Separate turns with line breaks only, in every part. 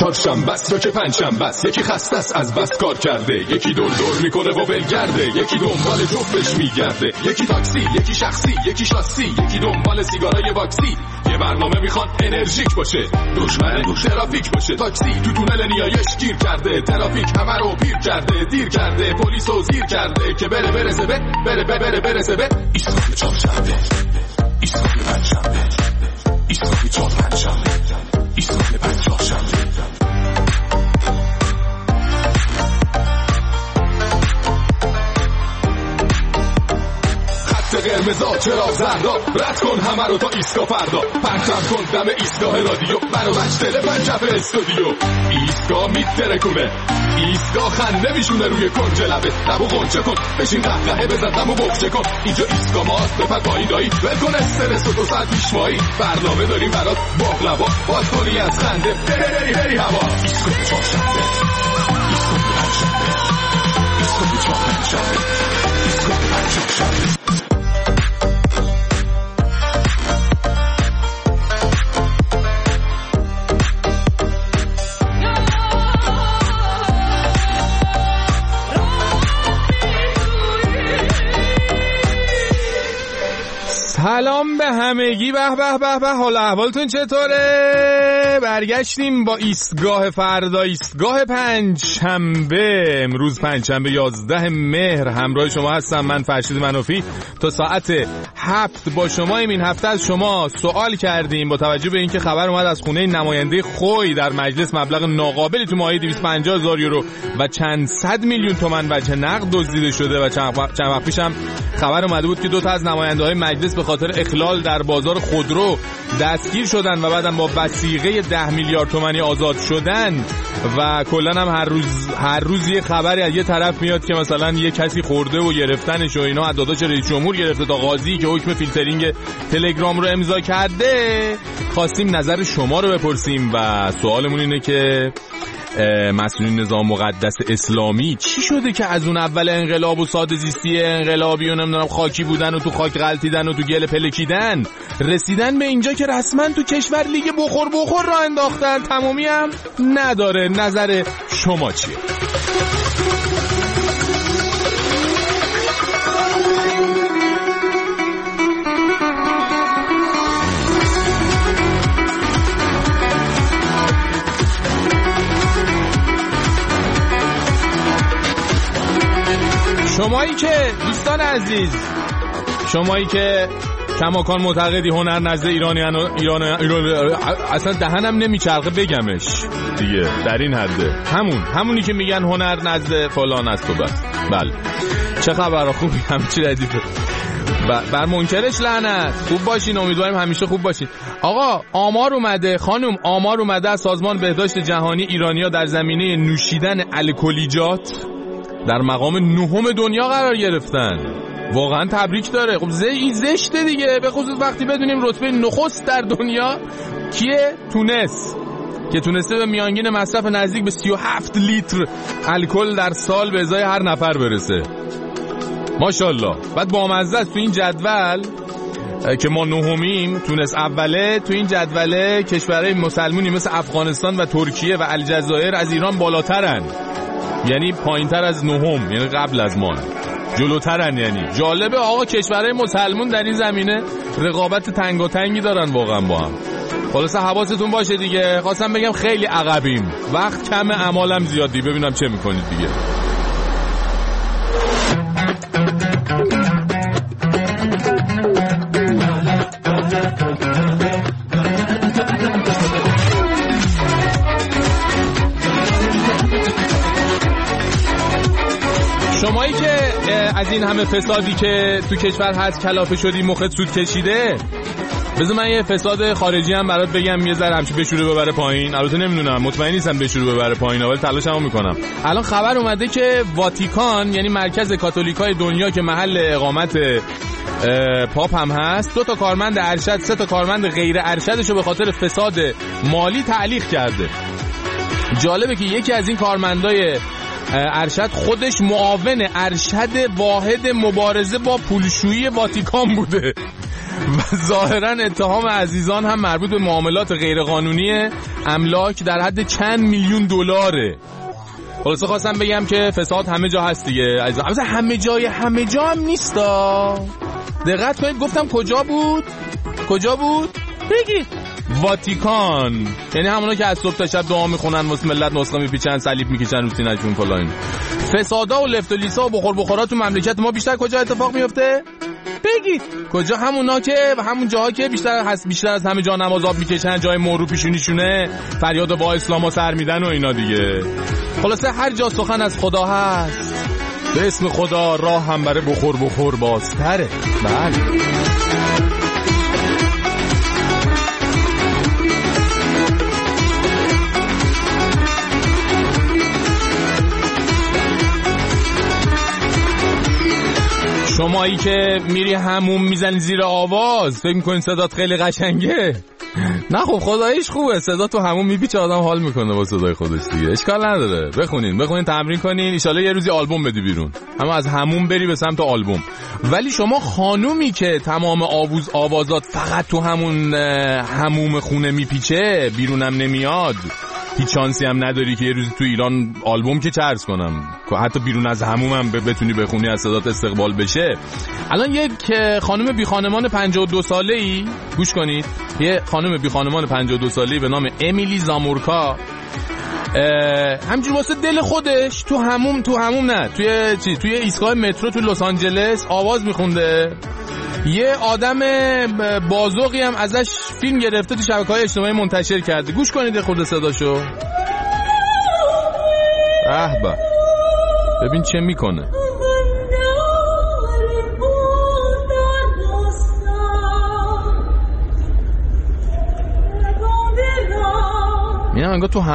چهارشنبه است یا که پنجشنبه است، یکی خسته است از بس کار کرده، یکی دور میکنه و ولگرده، یکی دنبال جفتش میگرده، یکی تاکسی، یکی شخصی، یکی شاسی، یکی دنبال سیگارای واکسی. یه برنامه میخواد انرژیک باشه، دشمن ترافیک باشه. تاکسی تو تونل نیایش گیر کرده، ترافیک همه رو پیر کرده، دیر کرده، پلیس رو زیر کرده که برسه به ایستگاه چهارشنبه، ایستگاه پنجشنبه، ایستگاه چهارشنبه، ایستگاه پنجشنبه. قرمزا چرا زردا، رد کن همه رو تا ایستگاه فردا، پرچم کن دم ایستگاه رادیو، برو مجتله پنجف استودیو. ایستگاه میترکونه، ایستگاه خنده میشونه روی کنج لبه، لبو غنچه کن، بشین قهقهه بزن دمو بخشه کن. اینجا ایستگاه ماست، بپر پایین دایی، ول کن استرس و 2 ساعت پیشوایی. برنامه داریم برات باقلوا، باز کنی از خنده بری هوا. ایستگاه چهارشنبه، ایستگاه پنجشنبه، ایستگاه چهارشنبه، ایستگاه پنجشنبه.
سلام به همگی. به حال احوالتون چطوره؟ برگشتیم با ایستگاه فردا، ایستگاه پنجشنبه. امروز پنجشنبه 11 مهر همراه شما هستم من فرشید منوفی تا ساعت 7 با شما. این هفته از شما سوال کردیم با توجه به اینکه خبر اومد از خونه نماینده خوی در مجلس مبلغ ناقابلی تو ماهی 250,000 یورو و چند صد میلیون تومان وجه نقد دزدیده شده و چند وقت پیش هم خبر اومده بود که 2 تا از نماینده‌های مجلس به خاطر اخلال در بازار خودرو دستگیر شدن و بعدم با وثیقه 10 میلیارد تومانی آزاد شدن. و کلا هم هر روز یه خبری از یه طرف میاد که مثلا یه کسی خورده و گرفتنش و اینا، از داداش رئیس جمهور گرفته تا قاضی که حکم فیلترینگ تلگرام رو امضا کرده. خواستیم نظر شما رو بپرسیم و سوالمون اینه که مسئولین نظام مقدس اسلامی چی شده که از اون اول انقلاب و ساده زیستی انقلابی و نمیدونم خاکی بودن و تو خاک غلطیدن و تو گل پلکیدن رسیدن به اینجا که رسما تو کشور لیگ بخور را انداختن؟ تمامی هم نداره. نظر شما چیه؟ شمایی که دوستان عزیز، شمایی که کماکان معتقدی هنر نزد ایران اصلا دهنم نمیچرخه بگمش دیگه، در این حده همونی که میگن هنر نزد فلان است و بس. بله چه خبر؟ خوبی؟ همه چی ردیفه. بر منکرش لعنت. خوب باشین، امیدواریم همیشه خوب باشین. آقا آمار اومده، خانم آمار اومده از سازمان بهداشت جهانی، ایرانی‌ها در زمینه نوشیدن الکلیجات در مقام 9 دنیا قرار گرفتن. واقعا تبریک داره. خب زشته دیگه، به خصوص وقتی بدونیم رتبه نخست در دنیا کیه؟ تونس، که تونسته به میانگین مصرف نزدیک به 37 لیتر الکل در سال به ازای هر نفر برسه. ماشاءالله. بعد بامزه است تو این جدول که ما 9میم، تونس اوله. تو این جدول کشورهای مسلمونی مثل افغانستان و ترکیه و الجزایر از ایران بالاترن، یعنی پایینتر از 9، یعنی قبل از ما، جلوترن. یعنی جالبه آقا، کشورهای مسلمون در این زمینه رقابت تنگاتنگی دارن واقعا با هم. خلاصه حواستون باشه دیگه. خواستم بگم خیلی عقبیم، وقت کمه، اعمالم زیادی. ببینم چه میکنید دیگه. شمایی که از این همه فسادی که تو کشور هست کلافه شدی، مخت سود کشیده، بذار من یه فساد خارجی هم برات بگم، یه ذره همچه بشوره ببره پایین. البته نمیدونم، مطمئن نیستم بشوره ببره پایین، ولی تلاشمو میکنم. الان خبر اومده که واتیکان، یعنی مرکز کاتولیکای دنیا که محل اقامت پاپ هم هست، 2 تا کارمند ارشد، 3 تا کارمند غیر ارشدش رو به خاطر فساد مالی تعلیق کرده. جالبه که یکی از این کارمندای ارشد خودش معاون ارشد واحد مبارزه با پولشویی واتیکان بوده. و ظاهرا اتهام عزیزان هم مربوط به معاملات غیرقانونی املاک در حد چند میلیون دلاره. خلاصه خواستم بگم که فساد همه جا هست دیگه عزیزان. البته همه جا هم نیستا. دقت کنید گفتم کجا بود؟ بگید. واتیکان، یعنی همونا که از صبح تا شب دعا میخونن واسه ملت نسخه میپیچن، صلیب میکشن رو سینه‌شون فلان. فسادا و لفت و لیسا و بخورا تو مملکت ما بیشتر کجا اتفاق میفته؟ بگید. کجا؟ همونا که و همون جاها که بیشتر از همه جا نماز آب میکشن، جای مورو پیشونیشونه، فریاد با اسلامو سر میدن و اینا دیگه. خلاصه هر جا سخن از خدا هست، به اسم خدا راه هم بره بخور بازتره. بله. شمایی که میری هموم میزنی زیر آواز فکر میکنی صدات خیلی قشنگه؟ نه خب خداییش خوبه، صدا تو هموم میپیچه، آدم حال میکنه با صدای خودش دیگه. اشکال نداره، بخونین تمرین کنین، ان شاءالله یه روزی آلبوم بدی بیرون. اما از هموم بری به سمت آلبوم. ولی شما خانومی که تمام آوازات فقط تو همون هموم خونه میپیچه، بیرونم نمیاد، هیچ شانسی هم نداری که یه روزی تو ایران آلبوم که چرس کنم، حتی بیرون از همومم بتونی بخونی، از صدات استقبال بشه. الان یک خانم بی خانمان 52 ساله‌ای، گوش کنید، یه خانم بی خانمان 52 ساله‌ای به نام امیلی زامورکا همجور واسه دل خودش تو هموم نه، توی ایستگاه مترو تو لس آنجلس آواز میخونده. یه آدم بازوقی هم ازش فیلم گرفته تو شبکه‌های اجتماعی منتشر کرده. گوش کنید خود صداشو. به ببین چه میکنه. اینم انگار تو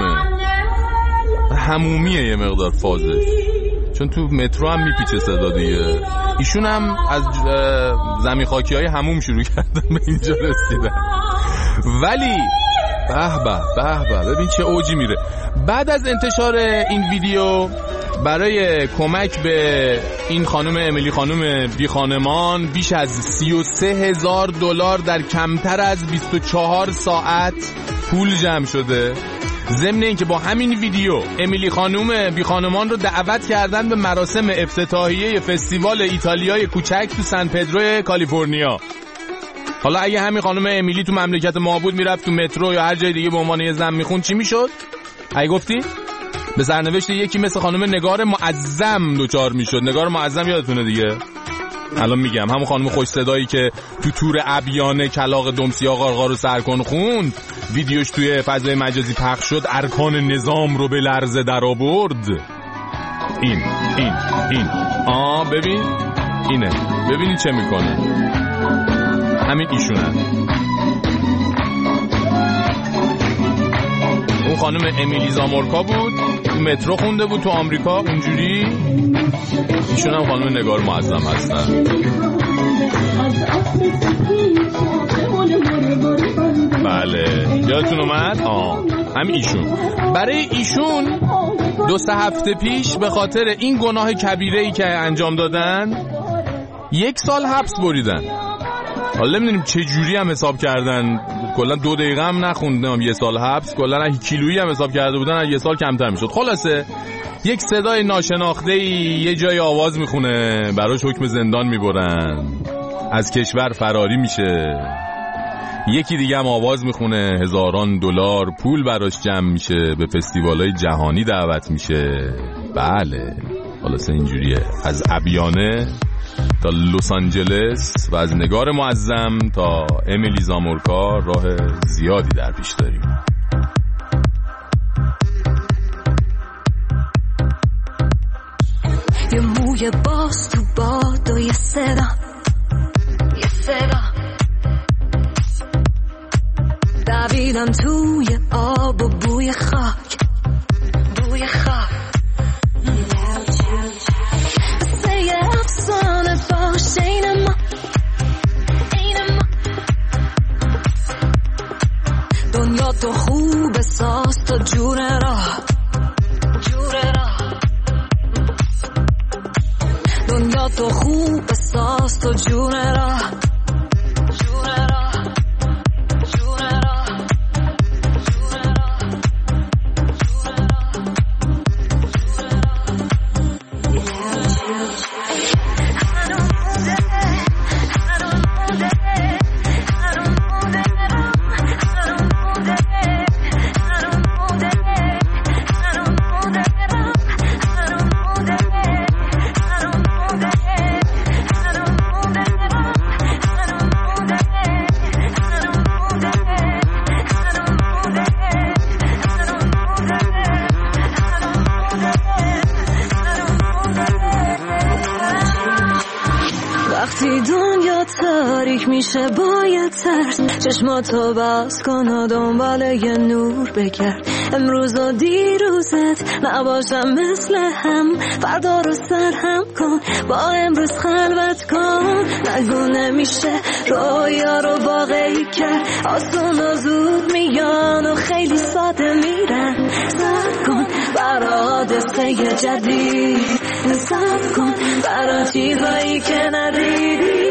همومیه یه مقدار فازش، چون تو مترو هم میپیچه صدا دیگه. ایشون هم از زمین خاکی های هموم شروع کردن به اینجا رسیدن. ولی به ببین چه اوجی میره. بعد از انتشار این ویدیو برای کمک به این خانم امیلی خانم بی خانمان بیش از 33,000 دلار در کمتر از 24 ساعت پول جمع شده. ضمن این که با همین ویدیو امیلی خانم بی خانمان رو دعوت کردن به مراسم افتتاحیه فستیوال ایتالیای کوچک تو سن پدرو کالیفرنیا. حالا اگه همین خانم امیلی تو مملکت ما بود، میرفت تو مترو یا هر جای دیگه به عنوان یه زن میخوند، چی میشد؟ اگه گفتی به سرنوشت یکی مثل خانم نگار معظم دوچار میشد. نگار معظم یادتونه دیگه؟ الان میگم همون خانم خوش صدایی که تو تور ابیانه کلاغ دمسیا قارقار رو سرکن خوند، ویدیوش توی فضای مجازی پخش شد، ارکان نظام رو به لرزه در آورد. این ببین اینه، ببینی چه میکنه. همین ایشونه. اون خانم امیلی زامورکا بود، تو مترو خونده بود تو آمریکا اونجوری. ایشون هم خانم نگار معظم هستن. بله یادتون اومد؟ همین ایشون. برای ایشون 2 هفته پیش به خاطر این گناه کبیره‌ای که انجام دادن 1 سال حبس بریدن. حالا نمیدونیم چه جوری هم حساب کردن، کلا 2 دقیقه هم نخوندم 1 سال حبس، کلا 1 کیلویی هم حساب کرده بودن، 1 سال کمتر میشد. خلاصه یک صدای ناشناخته‌ای یه جای آواز میخونه، براش حکم زندان میبرن، از کشور فراری میشه. یکی دیگه هم آواز میخونه، هزاران دلار پول براش جمع میشه، به فستیوالای جهانی دعوت میشه. بله خلاصه اینجوریه، از ابیانه تا لس آنجلس و از نگار معظم تا امیلی زامورکا راه زیادی در پیش داریم.
یه موی باز تو باد و یه صدا دویدم توی آب و بوی خاک مثل یه افسانه باشه این ما دنیا تو خوب ساز تو جور راه دنیا تو خوب ساز تو جور راه تاریک میشه باید ترس چشماتو بس کن و دنبال یه نور بگرد امروز و دیروزت نباشم مثل هم فردا رو سرهم کن با امروز خلوت کن نگو نمیشه رویا رو واقعی کرد آسون و زود میان و خیلی ساده میرن صبر کن برا حادثه جدید صبر کن برا چیزایی که ندیدی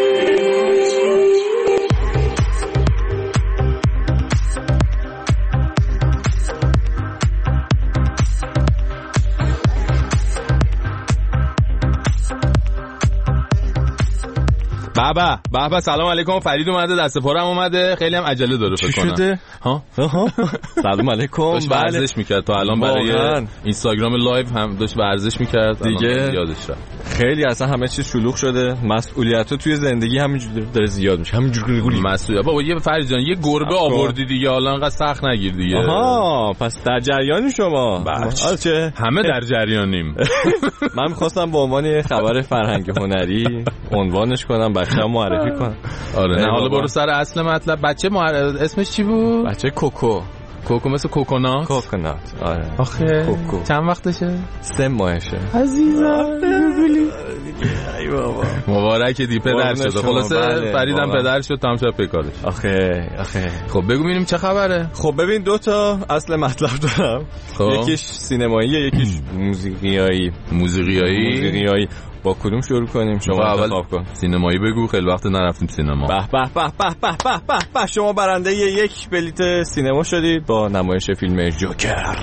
بابا سلام علیکم. فرید اومده، دست پارم اومده، خیلی هم عجله داره فکر کنم.
شده؟ ها سلام علیکم.
داشت ورزش میکرد تا الان برای اینستاگرام لایو هم داشت ورزش میکرد
دیگه.
یادش رفت.
خیلی اصلا همه چیز شلوغ شده. مسئولیت‌ها توی زندگی همینجوری داره زیاد میشه. همینجوری
مسئولیت. بابا یه فرید جان یه گربه آوردی دیگه، حالا انقدر سخت نگیر دیگه.
آها پس در جریانی شما.
چه؟ همه در جریانیم.
من می‌خواستم به عنوان خبر فرهنگ هنری عنوانش کنم، بچه‌ها معرفی کنم.
آره نه حالا برو سر اصل مطلب. بچه اسمش چی بود؟
بچه کوکو
مثل کوکونات.
آره.
آخه
کوکو.
چند وقتشه؟
3 ماهشه.
عزیزم ای بابا مبارک دی پدر شد. خلاصه فریدم پدر شد تمام شد پیکارش.
آخه
خب بگو ببینیم چه خبره.
خب ببین 2 تا اصل مطلب دارم. یکیش سینماییه، یکیش موسیقیایی. با کدوم شروع کنیم؟ شما انتخاب کن.
سینمایی بگو، خیلی وقت نرفتیم سینما.
به شما برنده یک بلیت سینما شدید با نمایش فیلم جوکر.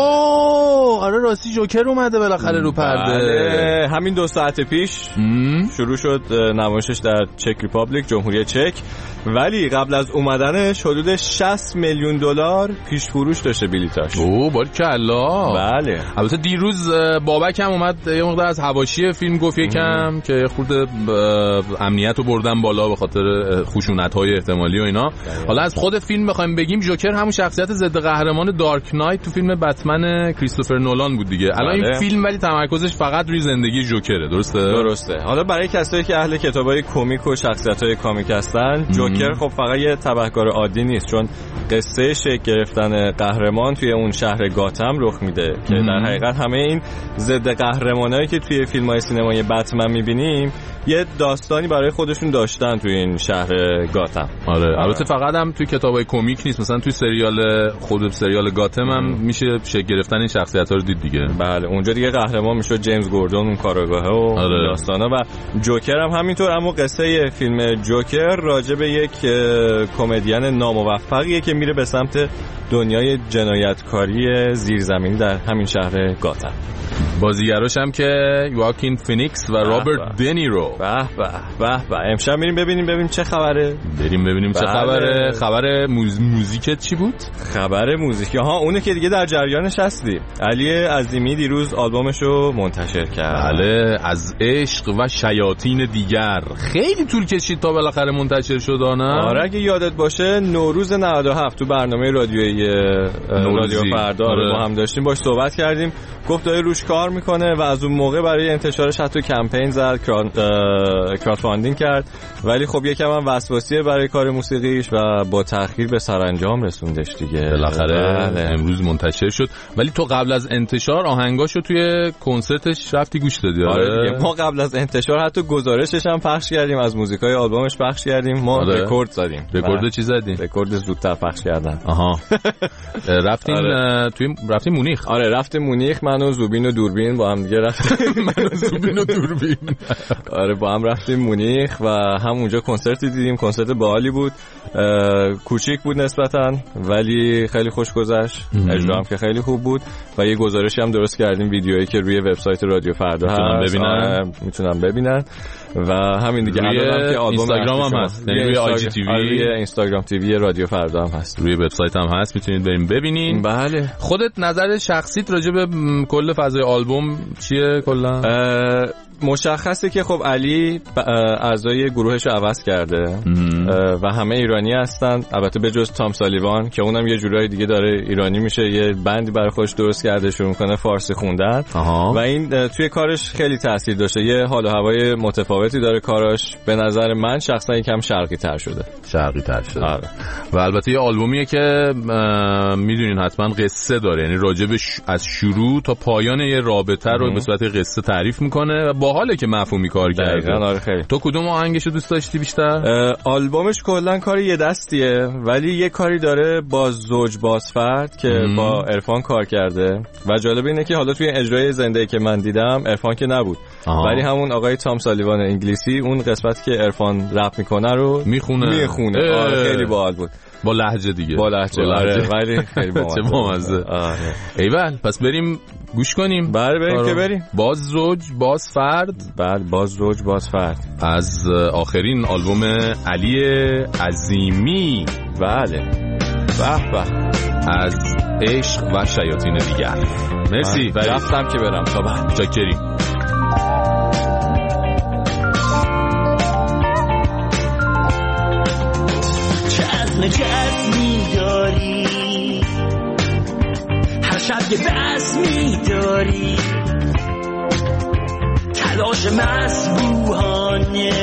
آره راستی جوکر اومده بالاخره رو پرده.
همین 2 ساعت پیش شروع شد نمایشش در چک ریپابلیک، جمهوری چک، ولی قبل از اومدنش حدود $60 میلیون پیش فروش داشته بلیتاش.
باریکلا.
بله.
البته دیروز بابک هم اومد یه مقدار از حواشی فیلم گفت یکم که خورده امنیت رو بردن بالا به خاطر خشونت‌های احتمالی و اینا. حالا از خود فیلم بخوایم بگیم، جوکر همون شخصیت ضد قهرمان دارک نایت تو فیلم بتمن کریستوفر نولان بود دیگه. الان این فیلم ولی تمرکزش فقط روی زندگی جوکره. درسته.
حالا برای کسایی که اهل کتابای کمیک و شخصیت‌های کامیک هستن، جوکر خب فقط یه تبهکار عادی نیست، چون قصه شکل گرفتن قهرمان توی اون شهر گاتم رخ میده که در حقیقت همه این ضد قهرمانایی که توی فیلم‌های سینمایی بتمن می‌بینیم یه داستانی برای خودشون داشتن توی این شهر گاتم.
آره. البته فقط هم توی کتابای کمیک نیست، مثلا توی سریال گاتم هم میشه شکل گرفتن این شخصیت‌ها رو دید دیگه.
بله اونجا دیگه قهرمان میشه جیمز گوردون اون کاراگاهه و داستانا، و جوکر هم همینطور. اما قصه فیلم جوکر راجع به یک کمدین ناموفقیه که میره به سمت دنیای جنایتکاری زیرزمینی در همین شهر گاتم.
بازیگراش هم که یواکین فینیکس و رابرت دنیرو.
به امشب میریم ببینیم چه خبره.
چه خبره. خبر موزیکت چی بود؟
خبر موزیک اونه که دیگه در جریانش هستی. علی عظیمی دیروز آلبومشو منتشر کرد.
بله، از عشق و شیاطین دیگر. خیلی طول کشید تا بالاخره منتشر شد.
آره اگه یادت باشه نوروز 97 تو برنامه رادیو فردا با هم داشتیم باش صحبت کردیم، گفت داره روش کار میکنه و از اون موقع برای انتشارش حتی کمپین زد، کراودفاندینگ کرد، ولی خب یکم هم وسواسیه برای کار موسیقیش و با تأخیر به سرانجام رسوندش دیگه.
بالاخره امروز منتشر شد. ولی تو قبل از انتشار آهنگاشو توی کنسرتش رفتی گوش دادی؟
آره دیگه. ما قبل از انتشار حتی گزارشش هم پخش کردیم، از موزیکای آلبومش پخش کردیم. ما رکورد زدیم.
رکورد چی زدیم؟
رکورد زودتر پخش کردن.
آها. رفتیم رفتیم مونیخ.
آره رفتیم مونیخ، من و زوبین و دوربین با هم دیگه رفتیم. آره با هم رفتیم مونیخ و همونجا کنسرتی دیدیم. کنسرت باحالی بود، کوچیک بود نسبتاً ولی خیلی خوش گذشت. اجرا هم که خیلی خوب بود و یه گزارشی هم درست کردیم، ویدیویی که روی وبسایت رادیو فردا هست میتونن ببینن و همین دیگه. الان که
اینستاگرام هم هست، روی آی جی تی وی،
روی اینستاگرام تی وی رادیو فردا هم هست،
روی وبسایت هم هست، میتونید بریم ببینین.
بله.
خودت نظر شخصیت راجع به کل فضای آلبوم چیه کلا؟
مشخصه که خب علی اعضای گروهش رو عوض کرده و همه ایرانی هستن، البته به جز تام سالیوان که اونم یه جورایی دیگه داره ایرانی میشه، یه بندی برای خودش درست کرده، شروع میکنه فارسی خوندن و این توی کارش خیلی تاثیر داشته. یه حال و هوای متفاوتی داره کاراش، به نظر من شخصا یکم شرقی تر شده.
آره. و البته یه آلبومیه که میدونین حتما قصه داره، یعنی راجب از شروع تا پایان یه رابطه رو به صورت قصه تعریف میکنه و باحاله که مفهومی کار کرده.
آره خیلی.
تو کدوم آهنگشو دوست داشتی بیشتر؟
آلبومش کلا کار یه دستیه، ولی یه کاری داره با زوج بازفرد که با عرفان کار کرده و جالب اینه که حالا توی اجرای زنده که من دیدم عرفان که نبود، ولی همون آقای تام سالیوان انگلیسی اون قسمت که عرفان رپ میکنه رو میخونه. خیلی باحال بود،
با لهجه دیگه.
آره ولی خیلی
بامزه. ایول، پس بریم گوش کنیم.
بله بریم که بریم.
باز زوج باز فرد.
بله باز زوج باز فرد
از آخرین آلبوم علی عظیمی.
بله به به.
از عشق و شیاطین دیگر. مرسی.
رفتم که برم تا بعد.
چاکریم.
چه عزمی داری، هر شب یه بزمی داری، تلاش مسبوحانه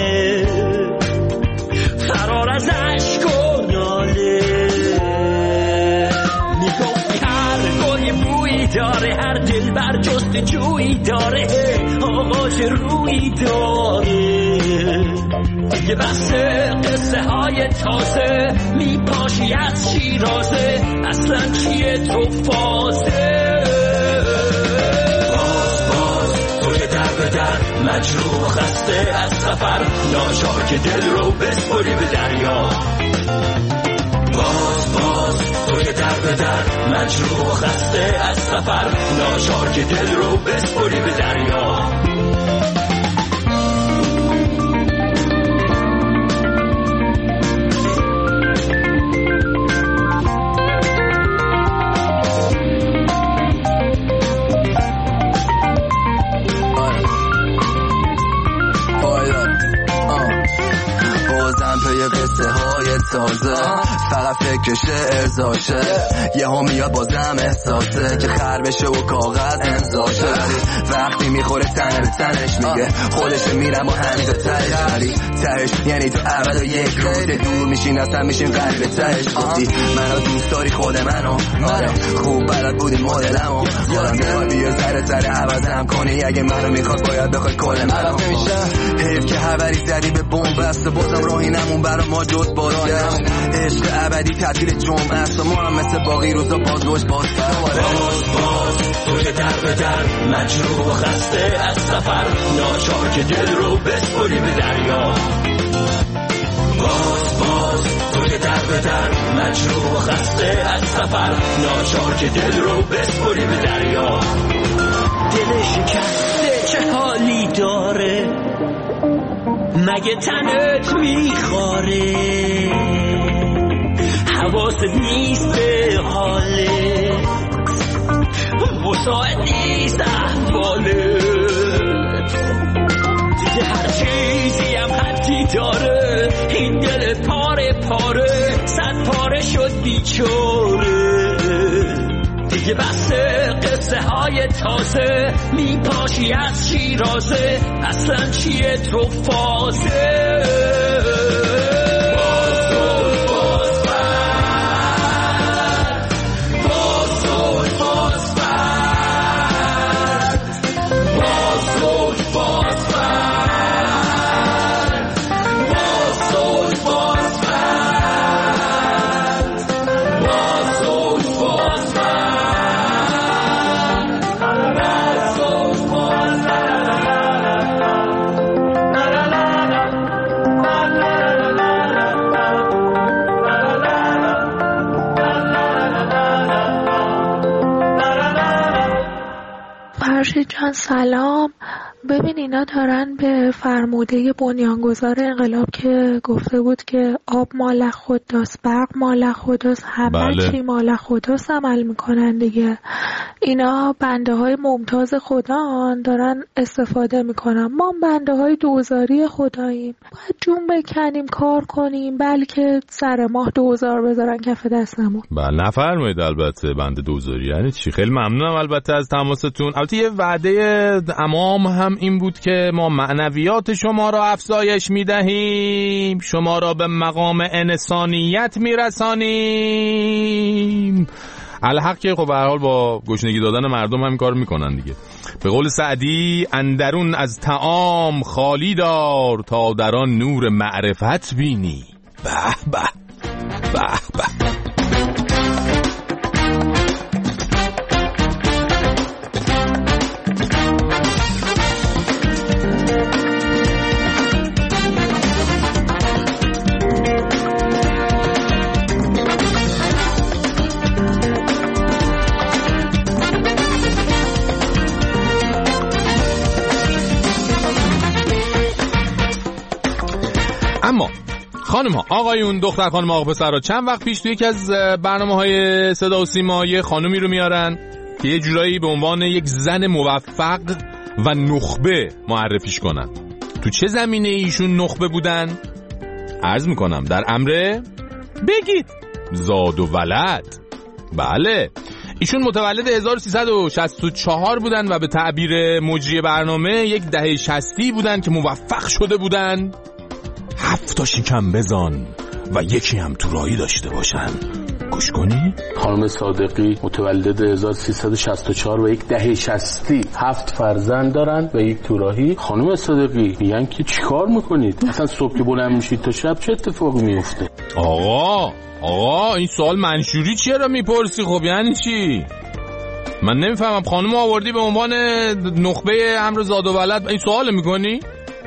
فرار از عشق و ناله. میگفتی هر گل بویی داره، هر دل بر جستجویی داره، آغاز رویی داره. یه بسته قصه های تازه میپاشی از شیرازه، اصلا کیه تو فازه. باز تو که در به در مجروح خسته از سفر، ناچار که دل رو بسپری به دریا. باز تو که در به در مجروح خسته از سفر، ناچار که دل رو بسپری به دریا.
تازه فقط فکر شعر زاشه، یه ها میاد بازم احساسه که خر بشه و کاغذ امضاشه، وقتی میخوره تن به تنش میگه خودش میرم و همینجا تهش، ولی تهش یعنی تو ابد و یک روز دور میشین اصلا میشین قریب تهش. گفتی منو دوست داری خود منو، خوب بلد بودی مدلمو، یادم نمار بیا ذره عوضم کنی، اگه منو میخواد باید بخواد کل منو. حیف که حوری زدی به بمب است و بازم راهی نمون برا ما جز بازگشت. عشق ابدی تعطیل جمعه است و ما هم مثل باقی روزا باز تو که در به در مجروح و خسته از سفر، ناچار که دل رو بسپری به دریا. باز تو که در به در مجروح و خسته از سفر، ناچار که دل رو بسپری به دریا. دل شکسته چه حالی داره، مگه تنت میخواره، حواست نیست به حاله، مساعد نیست احواله. دیگه هر چیزی هم حدی داره، این دل پاره پاره صد پاره شد بیچاره. دیگه بسته قصه های تازه میپاشی از شیرازه، اصلا چیه تو فازه.
فرشید جان سلام، ببین اینا دارن به فرموده بنیانگذار انقلاب که گفته بود که آب مال خداست، برق مال خداست، همه چی مال خداست عمل میکنن دیگه. اینا بنده های ممتاز خدان دارن استفاده میکنن. ما بنده های دوزاری خداییم، باید جون بکنیم کار کنیم، بلکه سر ماه دوزار بذارن کف دستمون.
بله نفرمایید. البته بنده دوزاری یعنی چی؟ خیلی ممنونم البته از تماستون. البته یه وعده امام هم این بود که ما معنویات شما را افزایش میدهیم، شما را به مقام انسانیت میرسانیم. الحق که خب به هر حال با گشنگی دادن مردم هم کار میکنن دیگه. به قول سعدی اندرون از طعام خالی دار تا در آن نور معرفت بینی. به به به به. اما خانم ها، آقایون، دختر خانم، آقا پسرها، چند وقت پیش توی یکی از برنامه‌های صدا و سیما یه خانومی رو میارن که یه جورایی به عنوان یک زن موفق و نخبه معرفیش کنن. تو چه زمینه ایشون نخبه بودن؟ عرض میکنم در امر بگید زاد و ولد. بله، ایشون متولد 1364 بودن و به تعبیر مجری برنامه یک دهه 60 بودن که موفق شده بودن 7 تا شکم بزان و یکی هم تورایی داشته باشن. گوش کنی؟
خانم صادقی متولد 1364 و یک دهه 60 7 فرزند دارن و یک تورایی. خانم صادقی میگن که چیکار میکنید؟ اصلا صبح که بلند میشید تا شب چه اتفاقی میفته؟
آقا این سوال منشوری چرا میپرسی؟ خب یعنی چی؟ من نمیفهمم. خانم آوردی به عنوان نخبه امر زاد و ولد، این سوال میکنی؟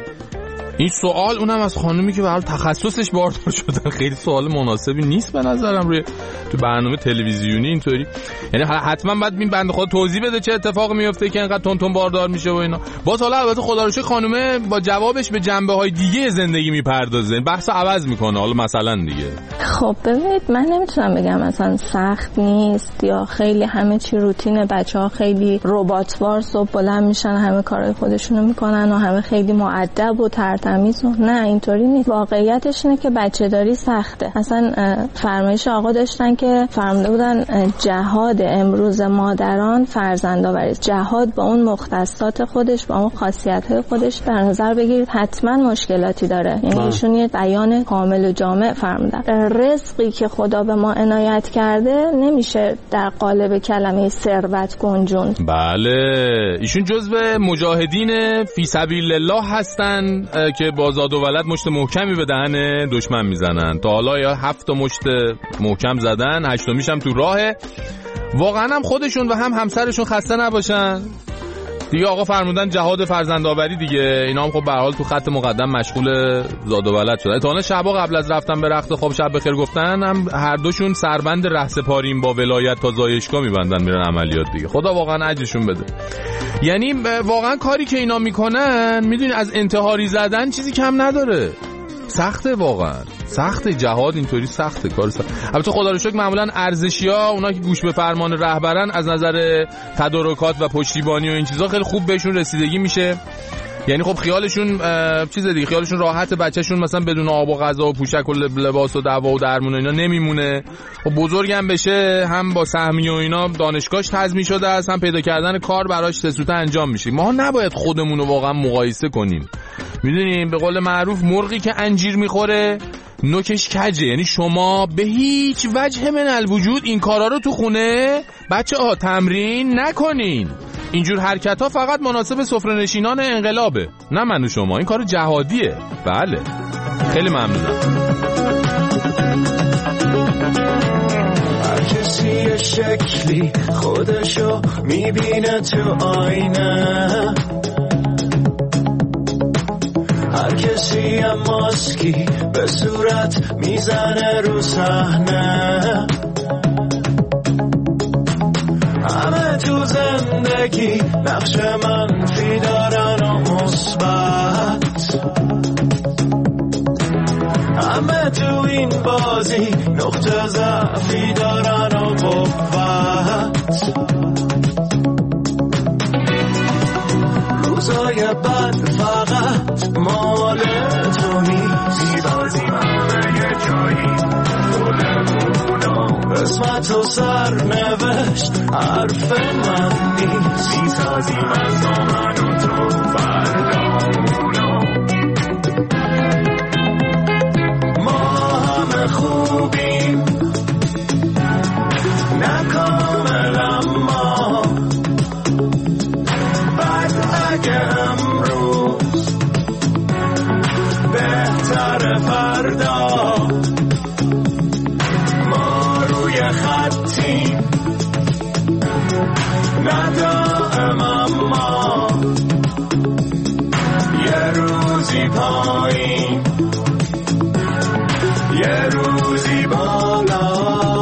این سوال اونم از خانومی که به حال تخصصش باردار شدن خیلی سوال مناسبی نیست به نظرم روی تو برنامه تلویزیونی اینطوری. یعنی حتما باید این بنده خدا توضیح بده چه اتفاقی میفته که اینقدر تون باردار میشه و اینا. باز حالا البته خدا رو شکر خانومه با جوابش به جنبه‌های دیگه زندگی میپردازه، بحثو عوض میکنه. حالا مثلا دیگه
خب ببینید، من نمیتونم بگم مثلا سخت نیست یا خیلی همه چی روتینه، بچه‌ها خیلی رباتوار صبح بلند میشن همه کارهای خودشونو میکنن و همه خیلی مؤدب و ترتمیز. نه اینطوری نیست. واقعیتش اینه که بچه داری سخته. اصلا فرمایش آقا داشتن که فرموده بودن جهاد امروز مادران فرزندآوری. جهاد با اون مختصات خودش، با اون خاصیت‌های خودش در نظر بگیرید حتما مشکلاتی داره. یعنی ایشون یه بیان کامل و جامع فرمودن. رزقی که خدا به ما عنایت کرده نمیشه در قالب کلمه ثروت گنجوند.
بله، ایشون جزو مجاهدین فی سبیل الله هستن که با زاد و ولد مشت محکمی به دهن دشمن میزنن. تا حالا یا 7 تا مشت محکم زدن، 8میش هم تو راهه. واقعا هم خودشون و هم همسرشون خسته نباشن دیگه. آقا فرمودن جهاد فرزندآوری دیگه. اینا هم خب به هر حال تو خط مقدم مشغول زاد و ولد شدن. تا شبا قبل از رفتن به رخت خواب شب بخیر گفتن هم هر دوشون سربند رهسپاریم با ولایت تا زایشگاه میبندن میرن عملیات دیگه. خدا واقعا اجرشون بده. یعنی واقعا کاری که اینا میکنن میدونی از انتحاری زدن چیزی کم نداره. سخته، واقعا سخته. جهاد اینطوری سخته، کار سخته. البته خدا رو شکر معمولا ارزشی‌ها، اونا که گوش به فرمان رهبرن، از نظر تدارکات و پشتیبانی و این چیزا خیلی خوب بهشون رسیدگی میشه. یعنی خب خیالشون چیز دیگه، خیالشون راحت بچه‌شون مثلا بدون آب و غذا و پوشک و لباس و دوا و درمون و اینا نمیمونه. خب بزرگم بشه هم با سهمیه و اینا دانشگاهش تضمین شده است، هم پیدا کردن کار براش سسوته انجام میشه. ما نباید خودمون رو واقعا مقایسه کنیم. میدونیم به قول معروف مرغی که انجیر میخوره نوکش کجه. یعنی شما به هیچ وجه من الوجود این کارا رو تو خونه بچه‌ها تمرین نکنین. اینجور حرکت ها فقط مناسب سفره‌نشینان انقلابه، نه من و شما. این کار جهادیه. بله، خیلی ممنونم.
هر کسی شکلی خودشو میبینه تو آینه، هر کسی هم ماسکی به صورت میزنه رو صحنه. همه تو زندگی نقش منفی دارن و مثبت، همه تو این بازی نقطه ضعفی دارن و قوت. روزای بد فقط مال تو نیست، میبازیم همه یه جایی خودمونو، قسمت و سرنوشت حرف من نیست، میسازیم از من و تو فردامونو. ما همه خوبیم نکامل، اما بعد اگه امروز بهتر فردا، ما روی خطیم ندائم، اما یه روزی پایین یه روزی بالا.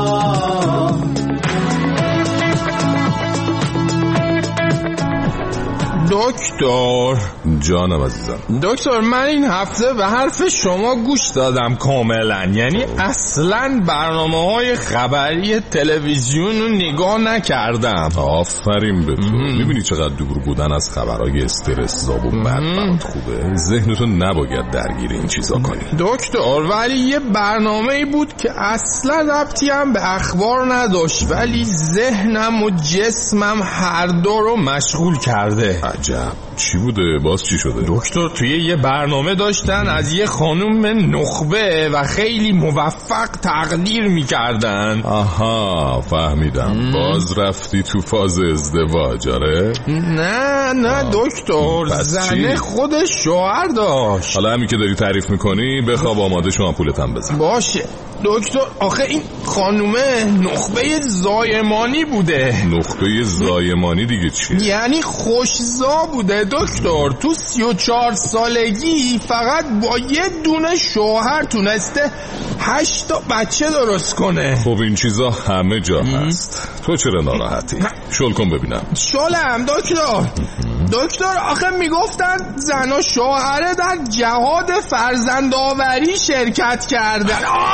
دکتر جانم عزیزم. دکتر من این هفته به حرف شما گوش دادم کاملا، یعنی اصلا برنامه‌های خبری تلویزیون رو نگاه نکردم.
آفرین به تو. میبینی چقدر دور بودن از خبرهای استرس زاب و بد برات خوبه؟ ذهنتو نباید درگیر این چیزا کنی
دکتر. ولی یه برنامه‌ای بود که اصلا ربطی هم به اخبار نداشت، ولی ذهنم و جسمم هر دو رو مشغول کرده.
عجب، چی بوده؟ باز چی شده؟
دکتر توی یه برنامه داشتن از یه خانم نخبه و خیلی موفق تقدیر میکردن.
آها فهمیدم. باز رفتی تو فاز ازدواج؟ آره؟
نه دکتر، زنه خودش شوهر داشت.
حالا همین که داری تعریف میکنی بخواب آماده شما پولتم بزن.
باشه دکتر. آخه این خانومه نخبه زایمانی بوده.
نخبه زایمانی دیگه چیه؟
یعنی خوشزا بوده دکتر. تو 34 سالگی فقط با یه دونه شوهر تونسته 8 تا بچه درست کنه.
خب این چیزا همه جا هست. تو چرا ناراحتی؟ شل کن ببینم.
شلم دکتر. آخه میگفتن زن و شوهره در جهاد فرزندآوری شرکت کردن.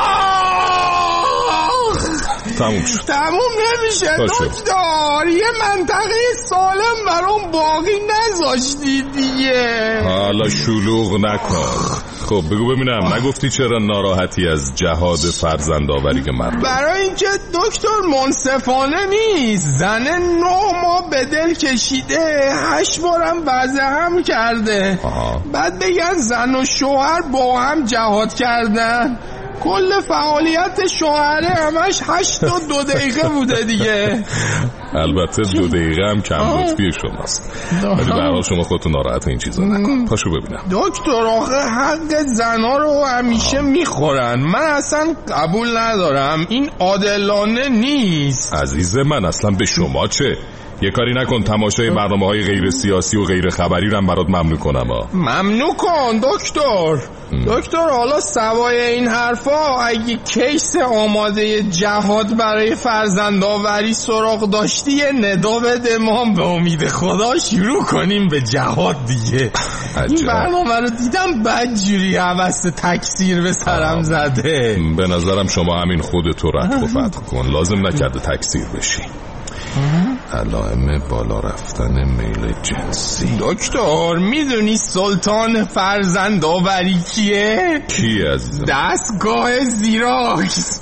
تموم نمیشه دکتر. یه منطقه سالم برام باقی نذاشتی دیگه.
حالا شلوغ نکن. خب بگو ببینم، نگفتی چرا ناراحتی از جهاد فرزندآوری که من؟
برای اینکه دکتر منصفانه نیست. زنه 9 ماه به دل کشیده، 8 بارم وضع هم کرده. بعد بگن زن و شوهر با هم جهاد کردن. کل فعالیت شوهره همش 8 تا 2 دقیقه بوده دیگه.
البته 2 دقیقه هم کم لطفی شماست، ولی به هر حال شما خودتو ناراحت این چیزا نکن. پاشو ببینم.
دکتر آخه حق زنا رو همیشه میخورن. من اصلا قبول ندارم. این عادلانه نیست.
عزیز من اصلا به شما چه؟ یه کاری نکن تماشای برنامه‌های غیر سیاسی و غیر خبری رو برات ممنوع کنم.
ممنوع کن دکتر. حالا سوای این حرفا اگه کیس آماده جهاد برای فرزندآوری سراغ داشتی یه ندا بده، ما به امید خدا شروع کنیم به جهاد دیگه. این برنامه رو دیدم بدجوری هوس تکثیر به سرم زده.
به نظرم شما همین خودتو رد و فتح کن، لازم نکرده تکثیر بشی. علائم بالا رفتن میل جنسی.
دکتر میدونی سلطان فرزندآوری کیه؟
کی عزیزم؟
دستگاه زیراکس.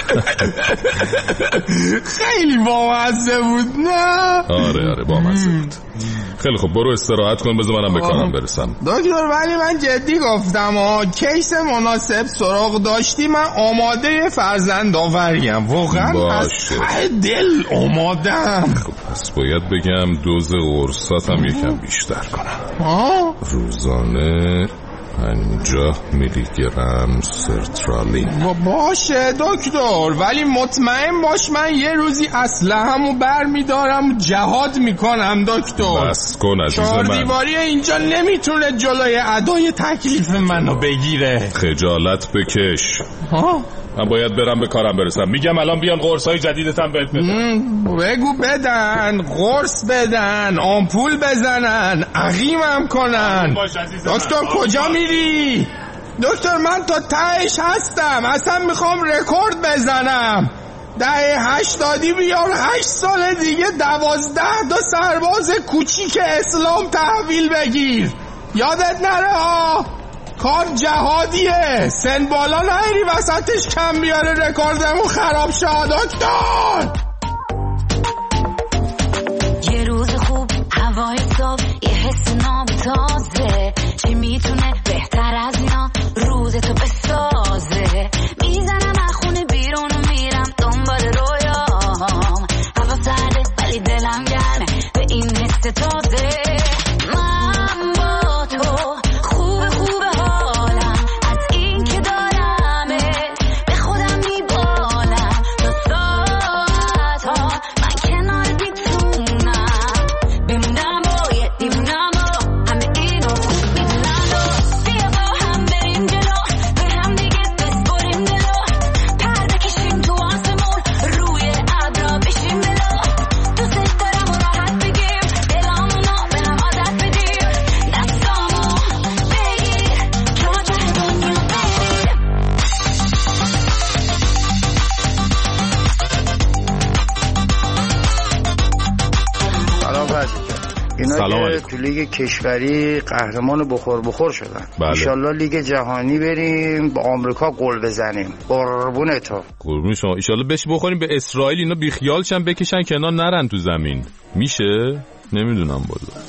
خیلی بامزه بود نه؟
آره بامزه بود. خیلی خب برو استراحت کن، بذار منم به کارم برسم.
دکتر ولی من جدی گفتم کیس مناسب سراغ داشتی من آماده فرزندآوریم. واقعا از دل آمادم.
خب پس باید بگم دوز قرصاتم یکم بیشتر کنم. روزانه 50 میلی گرم سرترالین.
باشه دکتر، ولی مطمئن باش من یه روزی اسلحه‌مو برمیدارم جهاد میکنم دکتر.
بس کن عزیز من.
4 دیواری اینجا نمیتونه جلوی ادای تکلیف منو بگیره.
خجالت بکش.
من باید برم به کارم برسم. میگم الان بیان قرصای جدیدتم بهت بدن.
بگو بدن، قرص بدن، آمپول بزنن، عقیمم کنن. دکتر کجا میری؟ دکتر من تا تهش هستم، اصلا میخوام رکورد بزنم. 80 بیار 8 سال دیگه 12 تا سرباز کوچیک اسلام تحویل بگیر. یادت نره ها، کار جهادیه. سن بالا نهیری وسطش کم بیاره رکوردمون خراب شد. دکتر
یه روز خوب، هوای صاف، یه حس نامتازه، چی میتونه بهتر از اینا روزتو بسازه. میزنم از خونه بیرون و میرم دنبال رویام. هوا سرده ولی دلم گرمه به این حس تازه. من با تو خوب حالم از این که دارمت به خودم میبالم. تا ساعت ها من کنار بیتونم بمونم و یه دیوونم و همه اینو خوب میدونم. و بیا با هم بریم جلو، به هم دیگه بسپریم دلو، پرده کشیم تو آسمون، روی ابرا بشیم بلو. دوست دارم و راحت بگیم دلامونو به هم عادت بدیم. دستامو بگیر که ما ته دنیا بریم.
سلام فرزی جان. اینا
سلام
که
علیکم.
تو لیگ کشوری قهرمان بخور شدن.
بله.
انشالله لیگ جهانی بریم با آمریکا گل بزنیم. قربون تو.
قربون شما. ایشالله بهش بخوریم به اسرائیل اینا بیخیال شن بکشن کنار نرن تو زمین. میشه؟ نمیدونم بالا.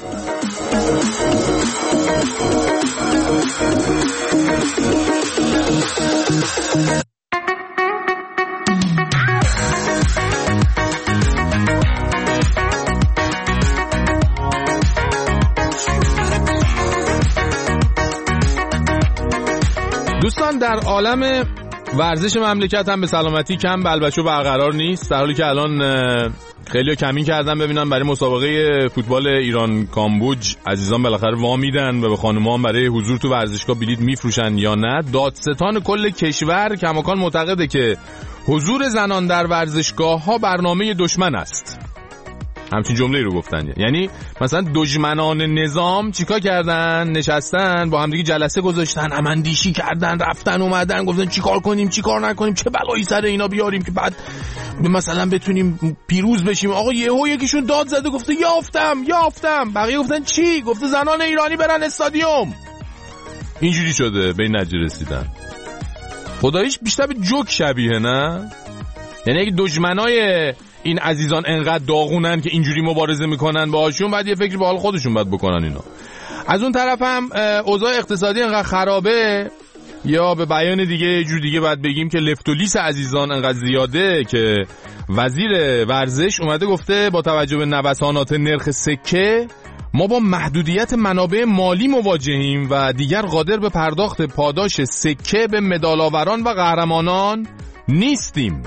دوستان در عالم ورزش مملکت هم به سلامتی کم بلبشو برقرار نیست، در حالی که الان خیلی کمین کردن ببینن برای مسابقه فوتبال ایران کامبوج عزیزان بالاخره وا میدن و به خانوما برای حضور تو ورزشگاه بلیط میفروشن یا نه. دادستان کل کشور کماکان معتقده که حضور زنان در ورزشگاه ها برنامه دشمن است. همچین جمله رو گفتن. یعنی مثلا دشمنان نظام چیکار کردن؟ نشستن با همدیگه جلسه گذاشتن، امندیشی کردن، رفتن اومدن گفتن چیکار کنیم چیکار نکنیم، چه بلایی سر اینا بیاریم که بعد مثلا بتونیم پیروز بشیم. آقا یهو یکیشون داد زده گفته یافتم. بقیه گفتن چی؟ گفته زنان ایرانی برن استادیوم. اینجوری شده به این نتیجه رسیدن. خداییش بیشتر به جوک شبیه نه؟ یعنی اگه دشمنای این عزیزان انقدر داغونن که اینجوری مبارزه میکنن باهاشون، بعد یه فکری به حال خودشون باید بکنن اینا. از اون طرف هم اوضاع اقتصادی انقدر خرابه، یا به بیان دیگه یه جور دیگه باید بگیم که لفت و لیس عزیزان انقدر زیاده که وزیر ورزش اومده گفته با توجه به نوسانات نرخ سکه ما با محدودیت منابع مالی مواجهیم و دیگر قادر به پرداخت پاداش سکه به مدال‌آوران و قهرمانان نیستیم.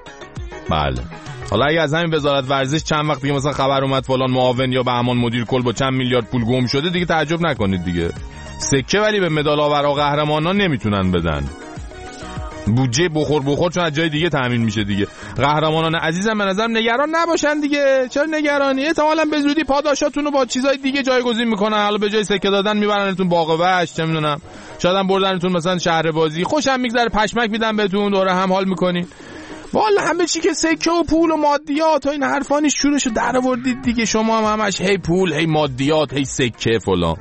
بله، حالا اگه از همین وزارت ورزش چند وقت دیگه مثلا خبر اومد فلان معاون یا بهمان مدیر کل با چند میلیارد پول گم شده، دیگه تعجب نکنید دیگه. سکه ولی به مدال‌آور و قهرمانان نمیتونن بدن. بودجه بخور چون از جای دیگه تامین میشه دیگه. قهرمانان عزیزم به نظرم نگران نباشن دیگه. چرا نگرانی؟ احتمالاً به زودی پاداشاتون رو با چیزای دیگه جایگزین میکنن. حالا به جای سکه دادن میبرنتون باغ وحش، چه میدونم، شاید هم بردنتون مثلا شهر بازی، خوشم میگذره، پشمک میدن بهتون، دوره هم حال میکنین. والا همه چی که سکه و پول و مادیات و این حرفانی شورشو در آوردید دیگه. شما هم همش هی پول، هی مادیات، هی سکه فلان.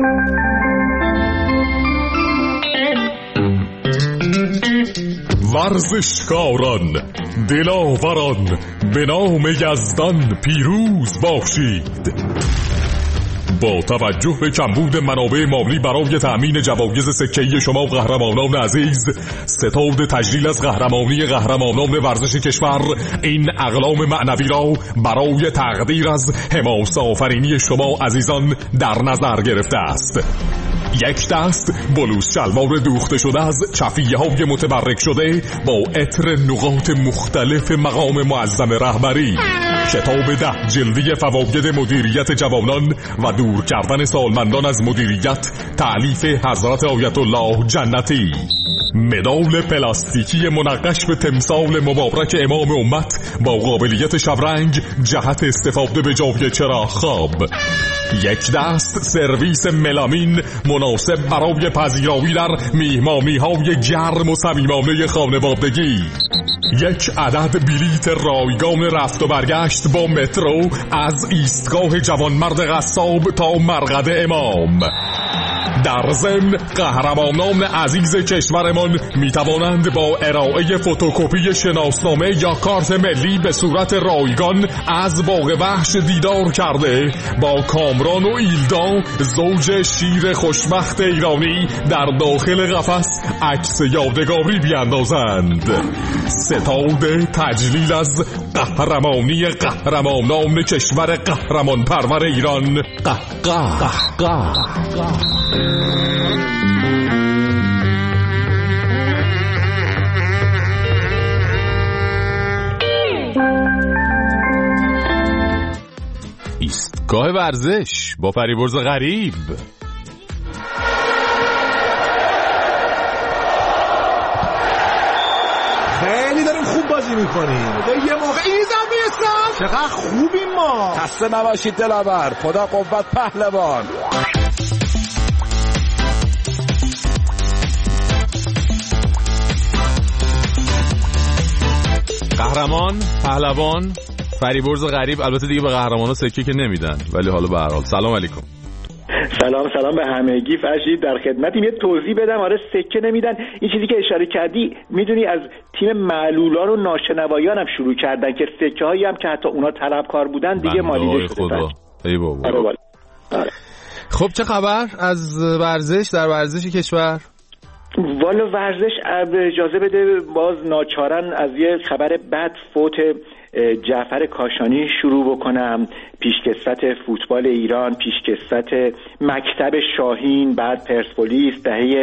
ورزشکاران، دلاوران، به نام یزدان پیروز باشید. با توجه به کمبود منابع مالی برای تأمین جوایز سکه‌ای شما قهرمانان عزیز، ستاد تجلیل از قهرمانان ورزش کشور این اقلام معنوی را برای تقدیر از حماسه آفرینی شما عزیزان در نظر گرفته است. یک دست بلوز شلوار دوخته شده از چفیه‌های متبرک شده با عطر نقاط مختلف مقام معظم رهبری، کتاب 10 جلدی فواید مدیریت جوانان و دور کردن سالمندان از مدیریت، تألیف حضرت آیت الله جنتی. مدال پلاستیکی منقش به تمثال مبارک امام امت با قابلیت شبرنگ جهت استفاده به جای چراغ خواب. یک دست سرویس ملامین مناسب برای پذیرایی در میهمانی‌های گرم و صمیمانه خانوادگی. یک عدد بلیت رایگان رفت و برگشت با مترو از ایستگاه جوانمرد قصاب تا مرقد امام. در ضمن قهرمانان عزیز کشورمان می توانند با ارائه فتوکپی شناسنامه یا کارت ملی به صورت رایگان از باغ وحش دیدار کرده با کامران و ایلدا زوج شیر خوشبخت ایرانی در داخل قفس عکس یادگاری بیاندازند. ستاد تجلیل از قهرمانی قهرمانان کشور قهرمان پرور ایران. قهقه.
ایستگاه ورزش با فریبرز غریب.
خیلی داریم خوب بازی میکنیم. یه موقع ایزم بیستم چقدر خوبیم ما. خسته نباشید دلاور. خدا قوت پهلوان.
قهرمان، پهلوان، فریبرز غریب. البته دیگه به قهرمانا سکه که نمیدن، ولی حالا به هر حال سلام علیکم.
سلام به همگی. فرشید در خدمتیم. یه توضیح بدم. آره سکه نمیدن. این چیزی که اشاره کردی میدونی از تیم معلولان و ناشنوایان هم شروع کردن که سکه هایی هم که حتی اونا طلبکار بودن دیگه مالیده شده.
ای بابا. خب چه خبر از ورزش در ورزش کشور؟
والا ورزش اجازه بده باز ناچارن از یه خبر بد فوت جعفر کاشانی شروع بکنم. پیشکسوت فوتبال ایران، پیشکسوت مکتب شاهین، بعد پرسپولیس،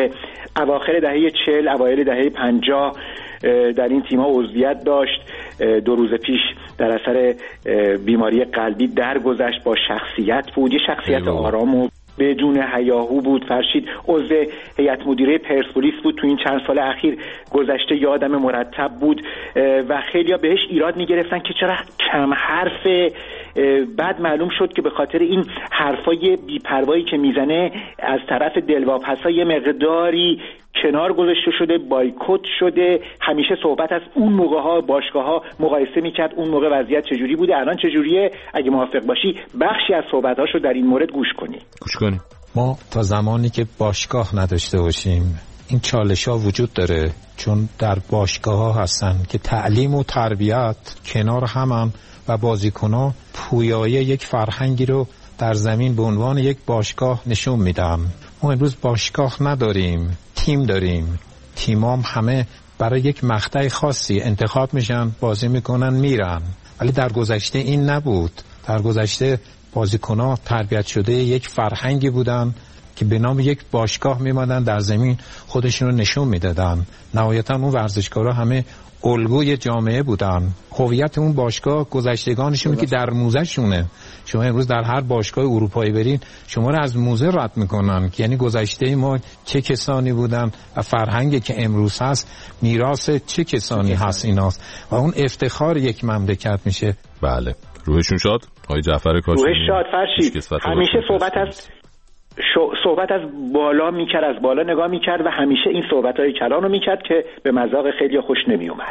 اواخر دهه 40 اوایل دهه 50 در این تیم‌ها عضویت داشت. 2 روز پیش در اثر بیماری قلبی درگذشت. با شخصیت بود، یه شخصیت آرام و بدون هیاهو بود. فرشید عضو هیئت مدیره پرسپولیس بود تو این چند سال اخیر. گذشته یه آدم مرتب بود و خیلیا بهش ایراد میگرفتن که چرا کم حرف. بعد معلوم شد که به خاطر این حرفای بی‌پروایی که میزنه از طرف دلواپسای مقداری کنار گذاشته شده، بایکوت شده. همیشه صحبت از اون موقع‌ها باشگاه‌ها مقایسه می‌کرد اون موقع وضعیت چجوری بوده، الان چجوریه. اگه موافق باشی بخشی از صحبت‌هاشو در این مورد گوش کنی.
ما تا زمانی که باشگاه نداشته باشیم این چالش‌ها وجود داره، چون در باشگاه‌ها هستن که تعلیم و تربیت کنار همن و بازیکن‌ها پویایی یک فرهنگی رو در زمین به عنوان یک باشگاه نشون میدن. ما امروز باشگاه نداریم، تیم داریم. تیمام همه برای یک مقطع خاصی انتخاب میشن، بازی میکنن، میرن. ولی در گذشته این نبود. در گذشته بازیکن‌ها تربیت شده یک فرهنگی بودن که به نام یک باشگاه میمادن، در زمین خودشون رو نشون میدادن. نهایتا اون ورزشکارا همه الگوی جامعه بودن. هویت اون باشگاه گذشتگانشون که در موزه شونه. شما امروز در هر باشگاه اروپایی برین شما رو از موزه رد میکنن، یعنی گذشته ما چه کسانی بودن و فرهنگی که امروز هست میراث چه کسانی هست ایناست و اون افتخار یک مملکت میشه.
بله روحشون شاد آقای جعفر کاشانی.
روحش شاد. فرشید همیشه صحبت از بالا میکرد، از بالا نگاه میکرد و همیشه این صحبت‌های کلان رو میکرد که به مذاق خیلی خوش نمیومد.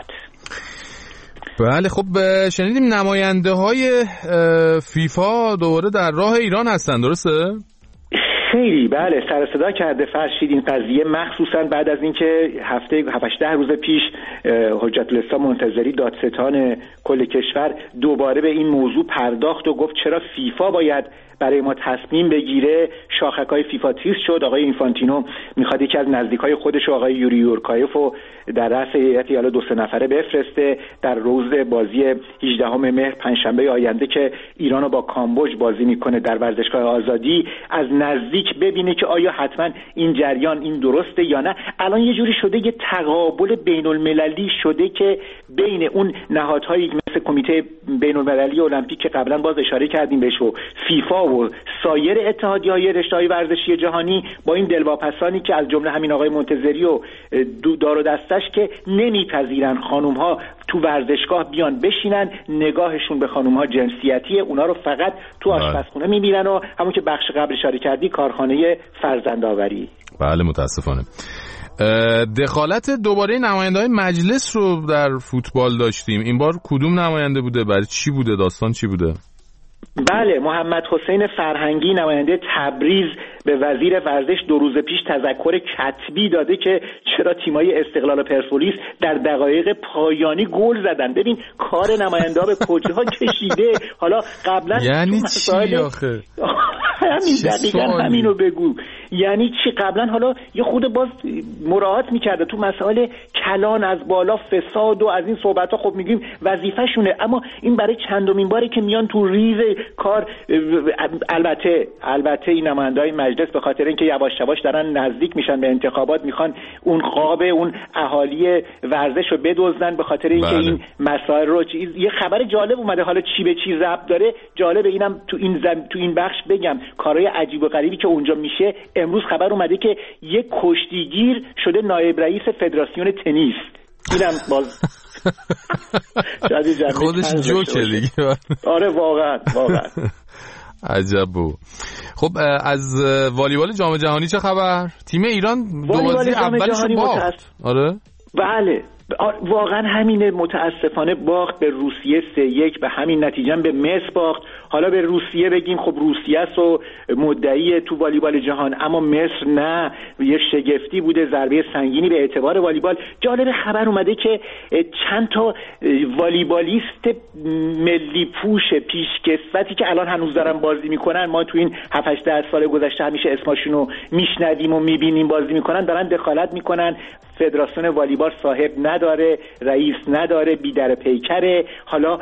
بله خب شنیدیم نماینده های فیفا دوباره در راه ایران هستن، درسته؟
خیلی بله سر صدا کرده فرشید این قضیه، مخصوصا بعد از اینکه هفته 7-8 روز پیش حجت الاسلام منتظری دادستان کل کشور دوباره به این موضوع پرداخت و گفت چرا فیفا باید برای ما تصمیم بگیره. شاخک‌های فیفا تیز شد. آقای اینفانتینو میخواد یکی از نزدیکای خودش آقای یوری یورکایفو در رأس هیئت حالا 2-3 نفره بفرسته در روز بازی 18 مهر پنجشنبه آینده که ایرانو با کامبوج بازی میکنه در ورزشگاه آزادی از نزدیک ببینه که آیا حتما این جریان این درسته یا نه. الان یه جوری شده یه تقابل بین‌المللی شده که بین اون نهادهایی مثل کمیته بین‌المللی المپیک که قبلا باز اشاره کردیم بهش و فیفا و سایر اتحادیه‌های رشته‌های ورزشی جهانی با این دلواپسانی که از جمله همین آقای منتظری و دار و دستش که نمیپذیرن خانم‌ها تو ورزشگاه بیان بشینن، نگاهشون به خانم‌ها جنسیتیه، اونا رو فقط تو آشپزخونه می‌بینن و همون که بخش قبل اشاره کردی کارخانه فرزندآوری.
بله متاسفانه. دخالت دوباره نماینده‌های مجلس رو در فوتبال داشتیم. این بار کدوم نماینده بوده؟ برای چی بوده؟ داستان چی بوده؟
بله، محمد حسین فرهنگی نماینده تبریز به وزیر ورزش 2 روز پیش تذکر کتبی داده که چرا تیمای استقلال و پرسپولیس در دقایق پایانی گل زدن. ببین کار نماینده ها به کجا کشیده. حالا قبلا
یعنی چی آخه؟
همین دقیقاً همینو بگو. یعنی چی؟ قبلا حالا یه خود باز مراعات میکرده تو مسائل کلان از بالا فساد و از این صحبت ها. خب میگیم وظیفه‌شونه، اما این برای چندمین باره که میان تو ریز کار. البته این نماینده‌های مجلس به خاطر اینکه یواش یواش دارن نزدیک میشن به انتخابات میخوان اون قاب اون اهالی ورزش رو بدزدن، به خاطر اینکه این مسائل رو یه خبر جالب اومده، حالا چی به چی ربط داره جالب اینم تو این بخش بگم. کارهای عجیب و غریبی که اونجا میشه، امروز خبر اومده که یک کشتیگیر شده نایب رئیس فدراسیون تنیس. اینم باز
خودش جوکه دیگه.
آره واقعا
عجب بود. خب از والیبال جام جهانی چه خبر؟ تیم ایران دو بازی اولش باخت. آره
بله واقعا همینه، متاسفانه باخت به روسیه 3-1، به همین نتیجه به مصر باخت. حالا به روسیه بگیم خب روسیه است و مدعی تو والیبال جهان، اما مصر نه، یه شگفتی بوده، ضربه سنگینی به اعتبار والیبال. جالب خبر اومده که چند تا والیبالیست ملی پوش پیشکسوتی که الان هنوز دارن بازی میکنن، ما تو این 7-8 سال گذشته همیشه اسمشونو میشنویم و میبینیم بازی میکنن، دارن دخالت میکنن. فدراسیون والیبال صاحب نداره، رئیس نداره، بیدر پیکره. حالا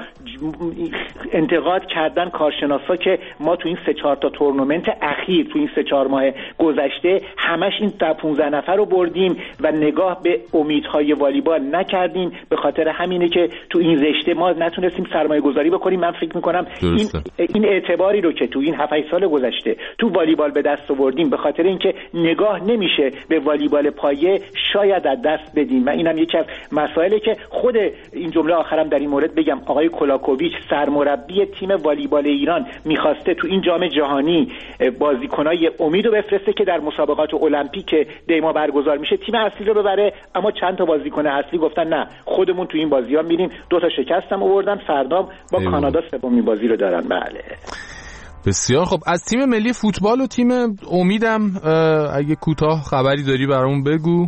انتقاد کردن کارشناسا که ما تو این 3-4 تا تورنمنت اخیر تو این 3-4 ماه گذشته همش این 15 نفر رو بردیم و نگاه به امیدهای والیبال نکردیم. به خاطر همینه که تو این رشته ما نتونستیم سرمایه گذاری بکنیم. من فکر میکنم این اعتباری رو که تو این 7-8 سال گذشته تو والیبال به دست آوردیم به خاطر اینکه نگاه نمیشه به والیبال پایه، شاید از دست بدیم. و اینم یکی از مسائلی که خود این جمله آخرم در این مورد بگم، آقای کولاکوویچ سرمربی تیم والیبال ایران میخواسته تو این جام جهانی بازیکنای امیدو بفرسته که در مسابقات المپیک دیما برگزار میشه تیم اصلی رو ببره، اما چند تا بازیکن اصلی گفتن نه خودمون تو این بازی‌ها میریم. 2 تا شکستم آوردن، فردا با کانادا سومین بازی رو دارن. بله
بسیار خب. از تیم ملی فوتبال و تیم امیدم اگه کوتاه خبری داری برامون بگو.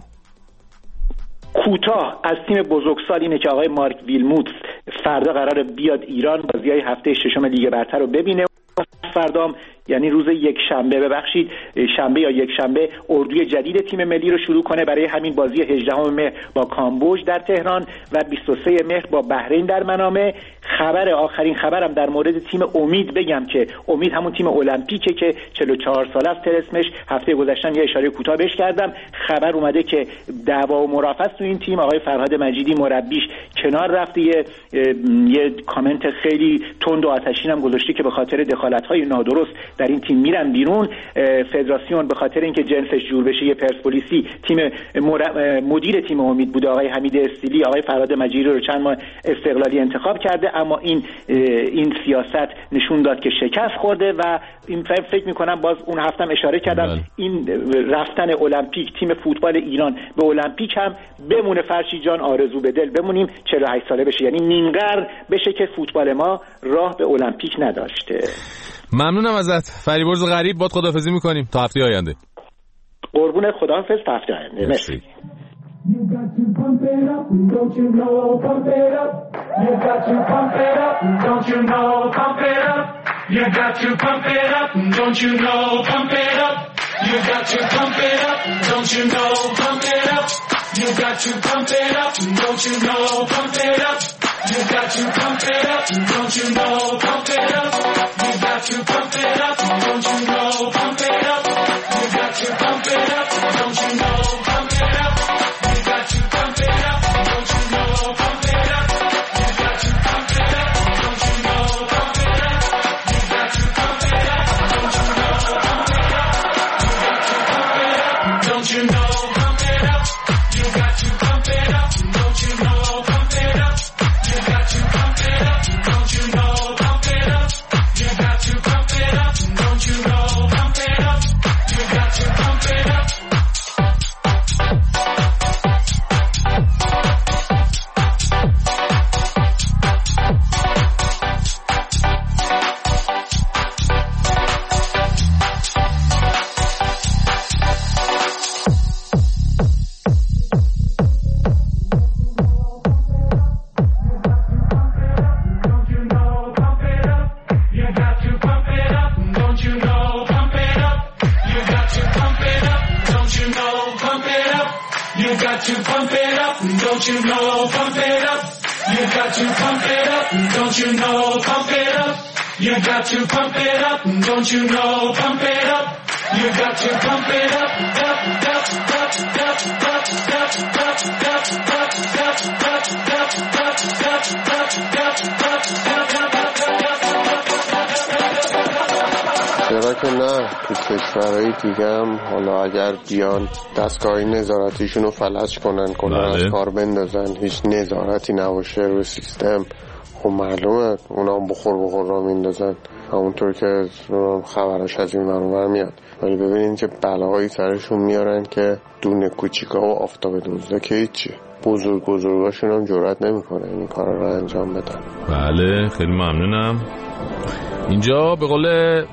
کوتاه از تیم بزرگسال اینه که آقای مارک ویلموتس فردا قراره بیاد ایران بازی‌های هفته ششم لیگ برتر رو ببینه. فردام یعنی روز شنبه یا یک شنبه اردوی جدید تیم ملی رو شروع کنه برای همین بازی 18 مهر با کامبوج در تهران و 23 مهر با بحرین در منامه. آخرین خبرم در مورد تیم امید بگم که امید همون تیم المپیکه که 44 ساله است اسمش. هفته گذشتم یه اشاره کوتاه بهش کردم. خبر اومده که دعوا و مرافعه تو این تیم، آقای فرهاد مجیدی مربیش کنار رفته، یه کامنت خیلی تند و آتشین هم گذاشته که به خاطر دخالت‌های نادرست در این تیم میرن بیرون. فدراسیون به خاطر اینکه جنسش جور بشه یه پرسپولیسی مدیر تیم امید بوده آقای حمید استیلی، آقای فرهاد مجیدی رو چند ماه استقلالی انتخاب کرده، اما این سیاست نشون داد که شکست خورده و این فکر میکنم باز اون هفتم اشاره کردم این رفتن المپیک تیم فوتبال ایران به المپیک هم بمونه. فرشی جان آرزو به دل بمونیم 48 ساله بشه، یعنی نیم قرن بشه که فوتبال ما راه به المپیک نداشته.
ممنونم ازت فریبرز غریب، باد خداحافظی میکنیم تا هفته آینده.
قربون خداحافظ تا هفته آینده. مرسی.
You got to pump it up, don't you know, pump it up. You got to pump it up, don't you know, pump it up. You got to pump it up, don't you know, pump it up. You got to pump it up, don't you know, pump it up. You got to pump it up, don't you know, pump it up. You got to pump it up, don't you know, pump it up. You got to pump it up, don't you know, pump it up. You got to pump it up, don't you know, pump it up. You got to pump it up, don't you know, pump it up. You got to pump it up. to pump it up, don't you know, pump it up. You got to pump it up, don't you know, pump it up. You got to pump it up, don't you know, pump it up. You got to pump it up, up, up, up, up, up, up, up, up,
چرا که نه، تو کشورهای دیگه هم حالا اگر بیان دستگاه نظارتیشون رو فلج کنن از کار بندازن، هیچ نظارتی نباشه رو سیستم، خب معلومه اونا هم بخور را میندازن، همونطور که خبرش از این منور میاد. ولی ببینید که بلاهایی سرشون میارن که دونه کوچیکا و آفتاب دوزده که هیچی، بزرگاشون هم جرئت نمیکنه این کارا رو انجام بدن.
بله خیلی ممنونم. اینجا به قول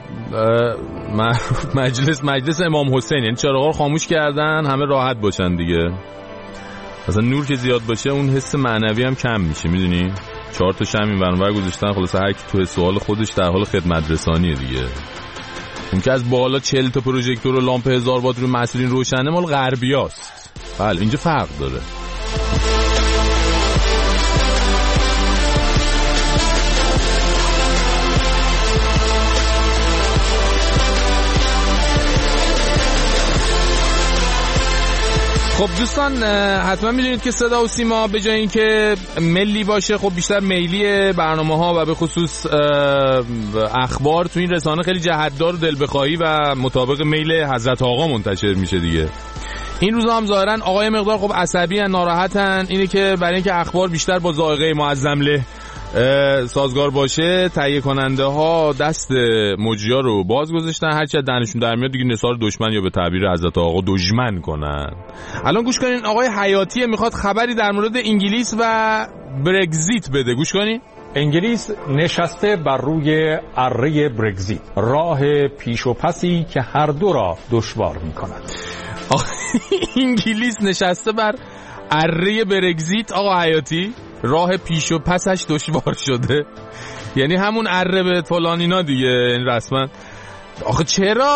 مجلس امام حسین، یعنی چراغا رو خاموش کردن همه راحت باشن دیگه. مثلا نور که زیاد باشه اون حس معنوی هم کم میشه، میدونی 4 تا شمع این ور گذاشتن، خلاص هر کی تو سوال خودش در حال خدمت رسانیه دیگه. اون که از بالا 40 تا پروژکتور و لامپ 1000 وات رو مسئولین روشنه مال غربیاست. بله اینجا فرق داره. خب دوستان حتما میدونید که صدا و سیما به جای اینکه ملی باشه خب بیشتر میلی برنامه ها و به خصوص اخبار تو این رسانه خیلی جهتدار و دل بخواهی و مطابق میل حضرت آقا منتشر میشه دیگه. این روزا هم ظاهرا آقای مقدار خب عصبی ان، ناراحتن، اینه که برای اینکه اخبار بیشتر با ذائقه معظم له سازگار باشه تهیه کننده ها دست مجریا رو باز گذاشتن، هرچی از دهنشون در میاد دیگه نثار دشمن یا به تعبیر حضرت آقا دشمن کنن. الان گوش کنین، آقای حیاتی میخواد خبری در مورد انگلیس و برگزیت بده. گوش کنین.
انگلیس نشسته بر روی اره برگزیت، راه پیش و پسی که هر دو را دشوار میکند.
انگلیس نشسته بر اره برگزیت آقا حیاتی، راه پیش و پسش دشوار شده، یعنی همون اره به فلان اینا دیگه، یعنی رسما. آخه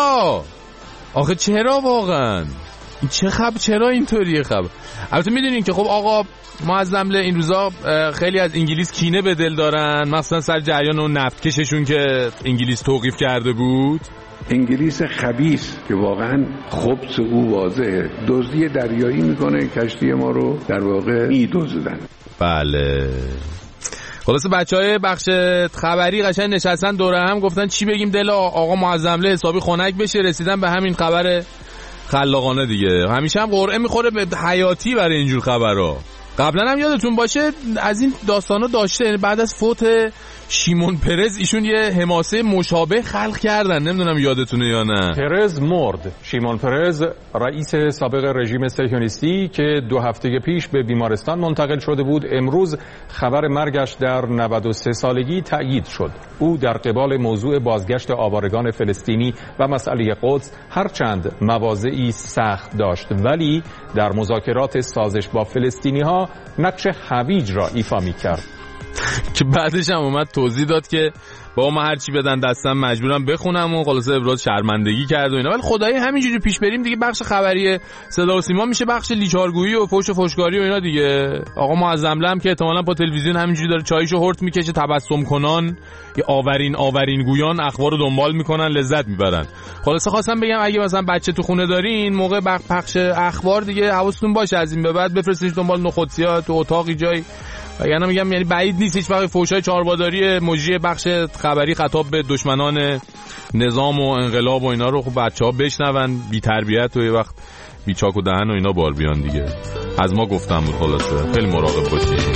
چرا واقعا این چرا اینطوریه خبر؟ البته میدونین که خب آقا معظم له این روزا خیلی از انگلیس کینه به دل دارن، مثلا سر جریان اون نفت کششون که انگلیس توقیف کرده بود.
انگلیس خبیث که واقعا خبث او واضحه، دزدی دریایی میکنه، کشتی ما رو در واقع میدزدن.
بله خلاصه بچهای بخش خبری قشنگ نشستن دوره هم گفتن چی بگیم دل آقا معظم له حسابی خنک بشه، رسیدن به همین خبر خلاقانه دیگه. همیشه هم قرعه میخوره به حیاتی برای اینجور خبرها. قبلا هم یادتون باشه از این داستانا داشته، یعنی بعد از فوت شیمون پرز ایشون یه حماسه مشابه خلق کردن، نمیدونم یادتونه یا نه.
پرز مرد. شیمون پرز رئیس سابق رژیم صهیونیستی که 2 هفته پیش به بیمارستان منتقل شده بود، امروز خبر مرگش در 93 سالگی تأیید شد. او در قبال موضوع بازگشت آوارگان فلسطینی و مسئله قدس هرچند مواضعی سخت داشت، ولی در مذاکرات سازش با فلسطینی ها نقش هویج را ایفا می‌کرد
که بعدش هم اومد توضیح داد که با ما هرچی بدن دستم مجبورم بخونم و خلاصه ابراز شرمندگی کرد و اینا. ولی خدایی همینجوری پیش بریم دیگه بخش خبری صدا و سیما میشه بخش لیچارگویی و فوش و فوشکاری و اینا دیگه. آقا معظم له هم که احتمالاً با تلویزیون همینجوری داره چایشو هورت میکشه، تبسم کنان یا آورین گویان اخبارو دنبال میکنن، لذت میبرن. خلاصه خواستم بگم اگه مثلا بچه تو خونه دارین موقع پخش اخبار دیگه حواستون باشه، از این به بعد بفرستید دنبال نخودسیا تو اتاقی جای، یعنی میگم یعنی بعید نیست هیچ وقت فوشای چارباداری مجری بخش خبری خطاب به دشمنان نظام و انقلاب و اینا رو خب بچه‌ها بشنون، بی تربیت و یه وقت بی چاک و دهن و اینا بار بیان دیگه. از ما گفتم بود. خلاصه خیلی مراقب باشید.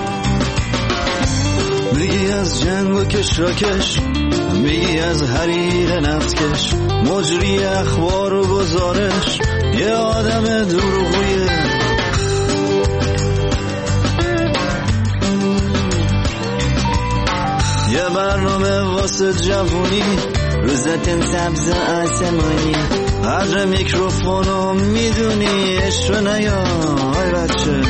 میگی از جنگ و کشراکش، میگی از حریر نفتکش، مجری اخبار و گزارش، یه آدم دروغویه. یه برنامه واسه جوونی، روزتن سبز آسمانی، قدر میکروفونو میدونی، عشق نیا های بچه.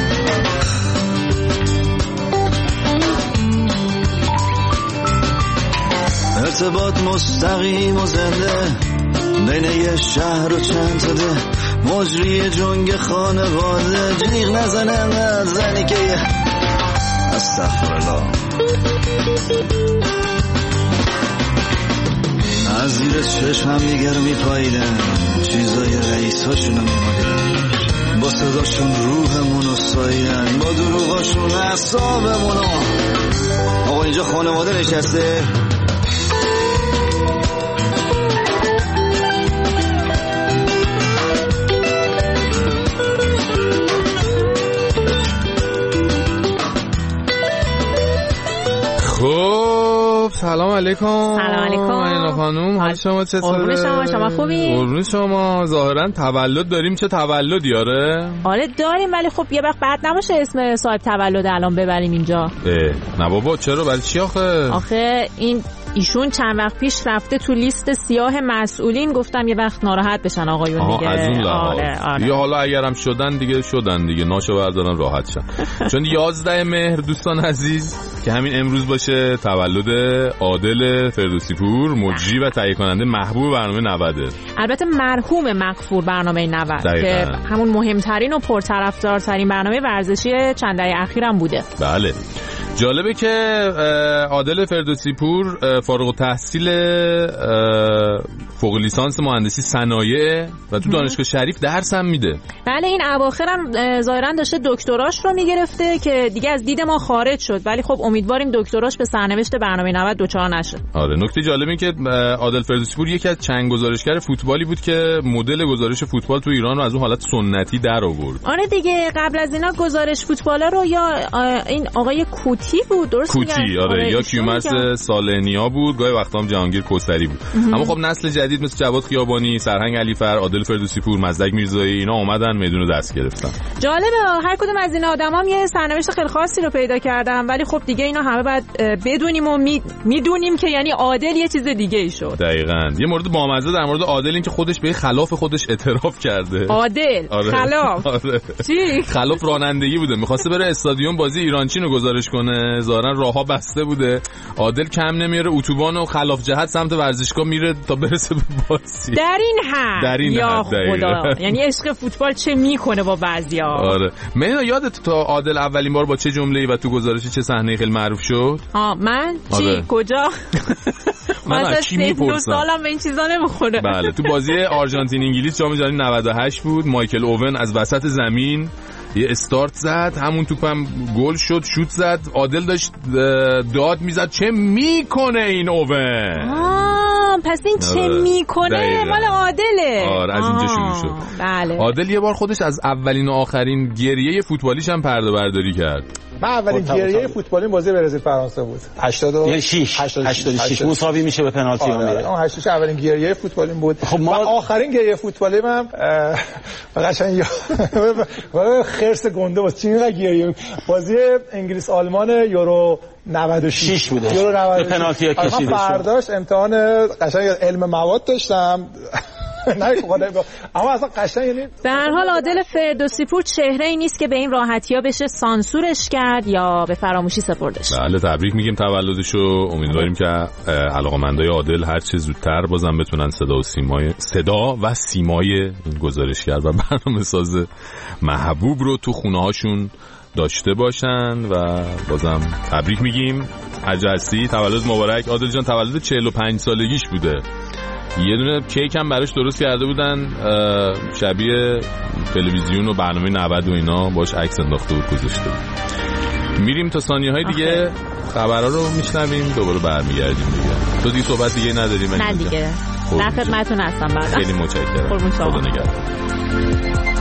ارتباط مستقیم و زنده بین یه شهر و چند تا ده، مجری جنگ خانواده، جیغ نزنه انقدر زنی که استغفرالله. از زیر چشمم دیگر میپاییدن، چیزای رئیساشونو میمالیدن، با صداشون روحمونو ساییدن، با دروغاشون اعصابمونو. آقا اینجا خانواده نشسته،
سلام علیکم.
سلام علیکم
اینا خانوم، حال شما چطوره؟
شما خوبی؟
قربون شما. ظاهرا تولد داریم. چه تولدی؟
آره داریم، ولی خب یه وقت بعد نباشه اسم صاحب تولد الان ببریم اینجا.
نه بابا، چرا؟ برای چی
آخه ایشون چند وقت پیش رفته تو لیست سیاه مسئولین، گفتم یه وقت ناراحت بشن آقایون دیگه.
از اون
آره.
یا حالا اگرم شدن دیگه ناشو بردارن راحت شن. چون 11 مهر دوستان عزیز که همین امروز باشه تولد عادل فردوسی پور، مجری و تهیه کننده محبوب برنامه 90.
البته مرحوم مغفور برنامه 90 که همون مهمترین و پرطرفدارترین برنامه ورزشی چند دهه اخیرم بوده.
بله. جالبه که عادل فردوسی پور فارغ التحصیل فوق لیسانس مهندسی صنایع و تو دانشگاه شریف درس هم میده.
بله، این اواخرم ظاهرا داشته دکتراش رو میگرفته که دیگه از دید ما خارج شد، ولی خب امیدواریم دکتراش به سرنوشت برنامه 90 دوچار نشه.
آره، نکته جالب این که عادل فردوسی پور یکی از چند گزارشگر فوتبالی بود که مدل گزارش فوتبال تو ایران رو از اون حالت سنتی در آورد.
آره دیگه، قبل از اینا گزارش فوتبالا رو یا این آقای کوتی بود، درست میگم؟
کوتی، آره، یا کیومرث سالنیا بود، گاهی وقتا هم جهانگیر کوثری بود. اما خب نسل جدید مثل جواد خیابانی، سرهنگ علیفر، عادل فردوسی پور، مزدک میرزایی، اینا اومدن میدون رو دست گرفتن.
جالبه هر کدوم از این آدمام یه سرنوشت خیلی خاصی رو پیدا کردن، ولی خب دیگه اینا همه باید بدونیم و میدونیم که یعنی عادل یه چیز دیگه ای شد.
دقیقاً. یه مورد بامزه در مورد عادل این که خودش به خلاف خودش اعتراف کرده.
عادل خلاف چی؟
خلاف رانندگی بوده، می‌خواسته بره استادیوم بازی ایرانچین رو گزارش کنه، ظاهرا راهها بسته بوده. عادل کم نمیاره، اتوبان و خلاف جهت سمت ورزشگاه میره تا برسه به بازی.
در این حد خدا، یعنی عشق فوتبال چه میکنه با بعضیا.
آره، من یادت تا عادل اولین بار با چه جمله‌ای و تو گزارشی چه صحنه‌ای خیلی معروف شد؟
من چی؟
آره.
کجا؟
من چی میپرسم؟
سالم به این چیزا نمیخوره.
بله، تو بازی آرژانتین انگلیس جام جهانی 98 بود. مایکل اوون از وسط زمین یه استارت زد، همون توپم گل شد، شوت زد. عادل داشت داد میزد چه میکنه این اوون.
پس این چه میکنه مال عادله.
آره، از اینجا شروع شد.
بله.
عادل یه بار خودش از اولین و آخرین گریه فوتبالیش هم پرده برداری کرد.
من اولین گریه فوتبالیم بازی برزیل فرانسه بود. 86 مساوی میشه به پنالتی میره. اون 86 اولین گریه فوتبالیم بود. خب ما آخرین گریه فوتبالیم هم قشنگ خرس گنده بود. چی اینقدر گریه؟ بازی انگلیس آلمان یورو 96 بوده. یورو 96 پنالتی کشیده. من فرداش امتحان قشنگ علم مواد داشتم. اما اصلا قشنگ یعنی
به هر حال عادل فردوسی پور چهره‌ای نیست که به این راحتی‌ها بشه سانسورش کرد یا به فراموشی سپردش.
بله، تبریک میگیم تولدشو. امیدواریم که علاقه‌مندای عادل هر چه زودتر بازم بتونن صدا و سیمای این گزارشگر و برنامه‌ساز محبوب رو تو خونه‌هاشون داشته باشن و بازم تبریک میگیم. عجزی تولد مبارک. عادل جان تولد 45 سالگیش بوده. یه دونه کیک هم براش درست کرده بودن شبیه تلویزیون و برنامه 90 و اینا، باش عکس انداخته بود گذاشته بود. میریم تا ثانیه‌های دیگه خبرها رو میشنویم، دوباره برمیگردیم دیگه. تو دیگه صحبت دیگه نداریم؟
نه دیگه، در خدمتتون هستم. بعد
خیلی متشکرم.
خدا
نگهدار.